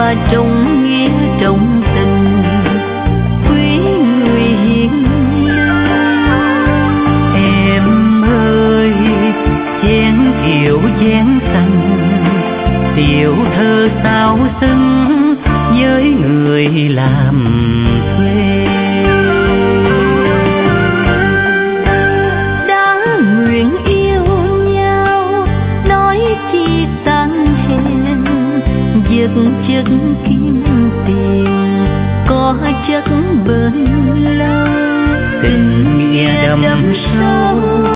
mà trọng nghĩa trọng tình, quý người hiền lương. Em ơi chén kiệu chén xanh, tiểu thơ sao xứng với người làm thuê. Đã nguyện yêu nhau nói chi sang hèn, vật chất kiếm tiền có chất bền lâu, tình nghĩa đậm sâu